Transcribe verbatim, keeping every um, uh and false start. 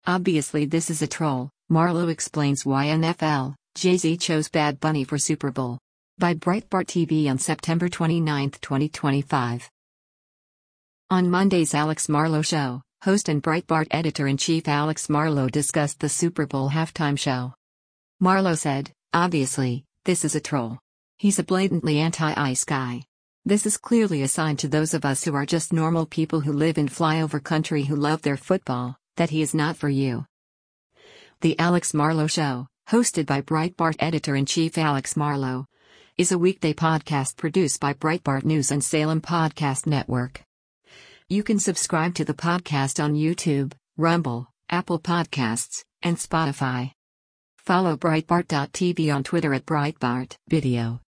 Obviously this is a troll, Marlo explains why N F L, Jay-Z chose Bad Bunny for Super Bowl. By Breitbart T V on September twenty-ninth, twenty twenty-five. On Monday's Alex Marlow Show, host and Breitbart editor-in-chief Alex Marlow discussed the Super Bowl halftime show. Marlow said, "Obviously, this is a troll. He's a blatantly anti-ice guy. This is clearly a sign to those of us who are just normal people who live in flyover country who love their football, that he is not for you." The Alex Marlow Show, hosted by Breitbart editor-in-chief Alex Marlow, is a weekday podcast produced by Breitbart News and Salem Podcast Network. You can subscribe to the podcast on YouTube, Rumble, Apple Podcasts, and Spotify. Follow Breitbart dot T V on Twitter at Breitbart Video.